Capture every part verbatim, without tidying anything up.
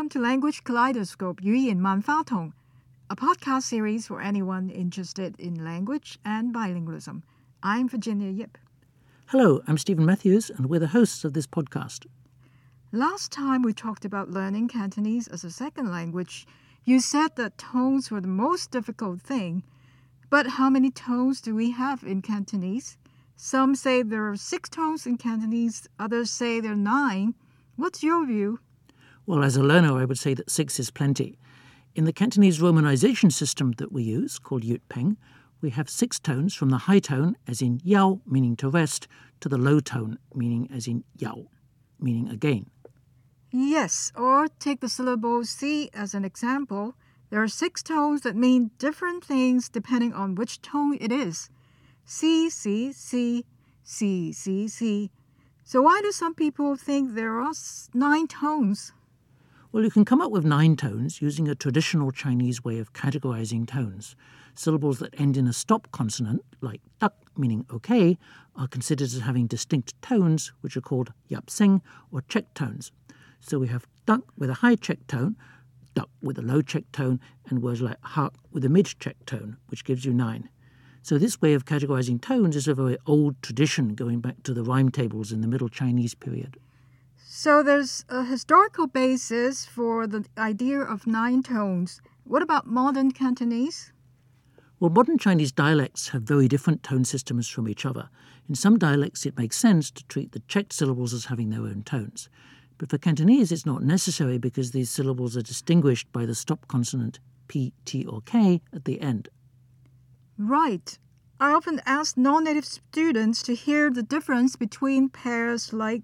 Welcome to Language Kaleidoscope 语言万花筒, a podcast series for anyone interested in language and bilingualism. I'm Virginia Yip. Hello, I'm Stephen Matthews, and we're the hosts of this podcast. Last time we talked about learning Cantonese as a second language, you said that tones were the most difficult thing. But how many tones do we have in Cantonese? Some say there are six tones in Cantonese, others say there are nine. What's your view? Well, as a learner, I would say that six is plenty. In the Cantonese romanization system that we use, called Yut Peng, we have six tones from the high tone, as in yao, meaning to rest, to the low tone, meaning as in yao, meaning again. Yes, or take the syllable si as an example. There are six tones that mean different things depending on which tone it is. Si, si, si, si, si, si. So why do some people think there are nine tones? Well, you can come up with nine tones using a traditional Chinese way of categorizing tones. Syllables that end in a stop consonant, like dak, meaning okay, are considered as having distinct tones, which are called yapseng, or check tones. So we have dak with a high check tone, dak with a low check tone, and words like hak with a mid-check tone, which gives you nine. So this way of categorizing tones is a very old tradition going back to the rhyme tables in the Middle Chinese period. So there's a historical basis for the idea of nine tones. What about modern Cantonese? Well, modern Chinese dialects have very different tone systems from each other. In some dialects, it makes sense to treat the checked syllables as having their own tones. But for Cantonese, it's not necessary because these syllables are distinguished by the stop consonant P, T, or K at the end. Right. I often ask non-native students to hear the difference between pairs like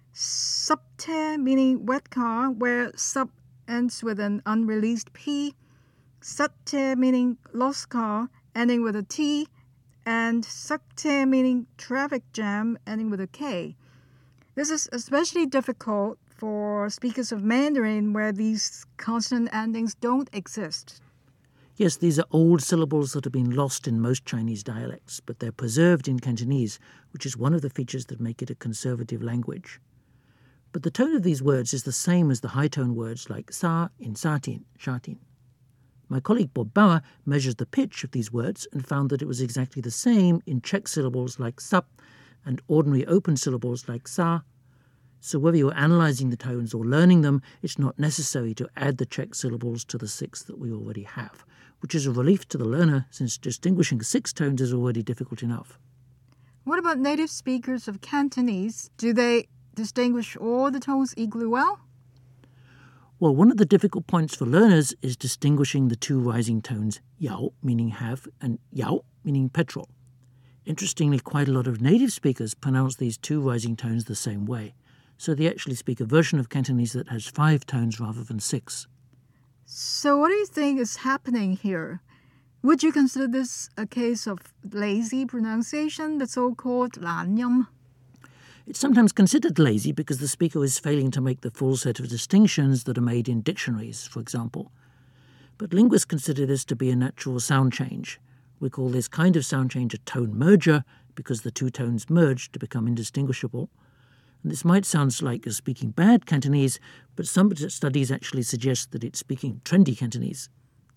subte, meaning wet car, where sub ends with an unreleased P, satte, meaning lost car, ending with a T, and sakte, meaning traffic jam, ending with a K. This is especially difficult for speakers of Mandarin where these consonant endings don't exist. Yes, these are old syllables that have been lost in most Chinese dialects, but they're preserved in Cantonese, which is one of the features that make it a conservative language. But the tone of these words is the same as the high-tone words like sa in satin, shatin. My colleague Bob Bauer measured the pitch of these words and found that it was exactly the same in checked syllables like sap and ordinary open syllables like sa. So whether you're analysing the tones or learning them, it's not necessary to add the checked syllables to the six that we already have, which is a relief to the learner since distinguishing six tones is already difficult enough. What about native speakers of Cantonese? Do they distinguish all the tones equally well? Well, one of the difficult points for learners is distinguishing the two rising tones yao, meaning have, and yao, meaning petrol. Interestingly, quite a lot of native speakers pronounce these two rising tones the same way, so they actually speak a version of Cantonese that has five tones rather than six. So what do you think is happening here? Would you consider this a case of lazy pronunciation, the so-called lanyam? It's sometimes considered lazy because the speaker is failing to make the full set of distinctions that are made in dictionaries, for example. But linguists consider this to be a natural sound change. We call this kind of sound change a tone merger because the two tones merge to become indistinguishable. And this might sound like you're speaking bad Cantonese, but some studies actually suggest that it's speaking trendy Cantonese.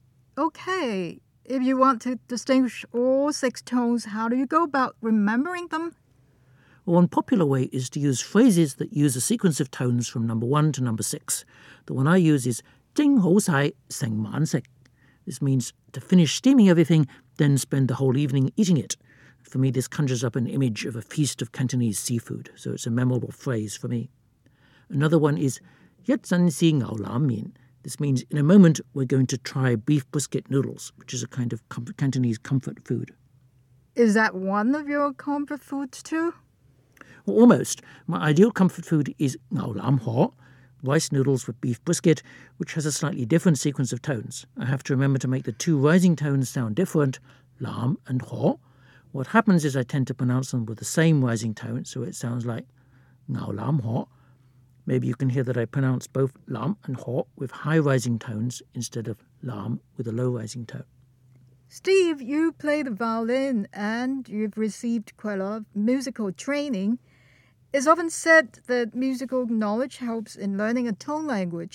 Okay, if you want to distinguish all six tones, how do you go about remembering them? One popular way is to use phrases that use a sequence of tones from number one to number six. The one I use is Jing Hou Sai Seng Man Sek. This means to finish steaming everything, then spend the whole evening eating it. For me, this conjures up an image of a feast of Cantonese seafood, so it's a memorable phrase for me. Another one is Yet Zan Si Ngao Lam Min. This means in a moment we're going to try beef brisket noodles, which is a kind of com- Cantonese comfort food. Is that one of your comfort foods too? Well, almost. My ideal comfort food is ngao lam ho, rice noodles with beef brisket, which has a slightly different sequence of tones. I have to remember to make the two rising tones sound different, lam and ho. What happens is I tend to pronounce them with the same rising tone, so it sounds like ngao lam ho. Maybe you can hear that I pronounce both lam and ho with high rising tones instead of lam with a low rising tone. Steve, you play the violin and you've received quite a lot of musical training. It's often said that musical knowledge helps in learning a tone language.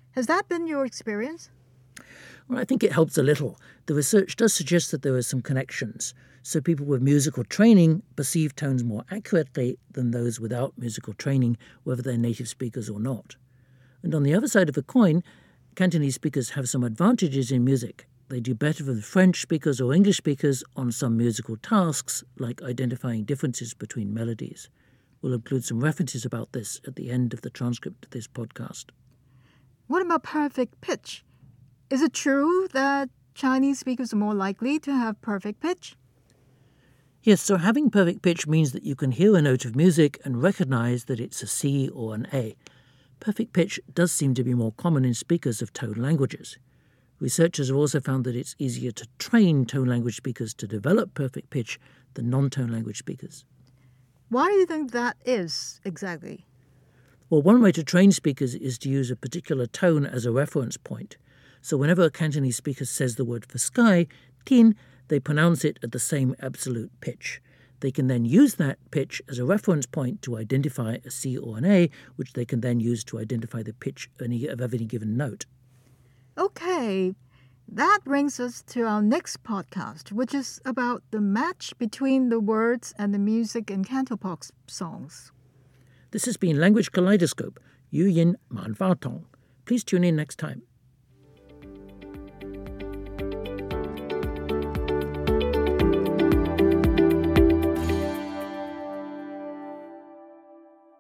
Has that been your experience? Well, I think it helps a little. The research does suggest that there are some connections. So people with musical training perceive tones more accurately than those without musical training, whether they're native speakers or not. And on the other side of the coin, Cantonese speakers have some advantages in music. They do better than French speakers or English speakers on some musical tasks, like identifying differences between melodies. We'll include some references about this at the end of the transcript of this podcast. What about perfect pitch? Is it true that Chinese speakers are more likely to have perfect pitch? Yes, so having perfect pitch means that you can hear a note of music and recognize that it's a C or an A. Perfect pitch does seem to be more common in speakers of tone languages. Researchers have also found that it's easier to train tone language speakers to develop perfect pitch than non-tone language speakers. Why do you think that is exactly? Well, one way to train speakers is to use a particular tone as a reference point. So whenever a Cantonese speaker says the word for sky, tin, they pronounce it at the same absolute pitch. They can then use that pitch as a reference point to identify a C or an A, which they can then use to identify the pitch of any given note. Okay, that brings us to our next podcast, which is about the match between the words and the music in Cantopop songs. This has been Language Kaleidoscope, Yu Yin Man Fa Tong. Please tune in next time.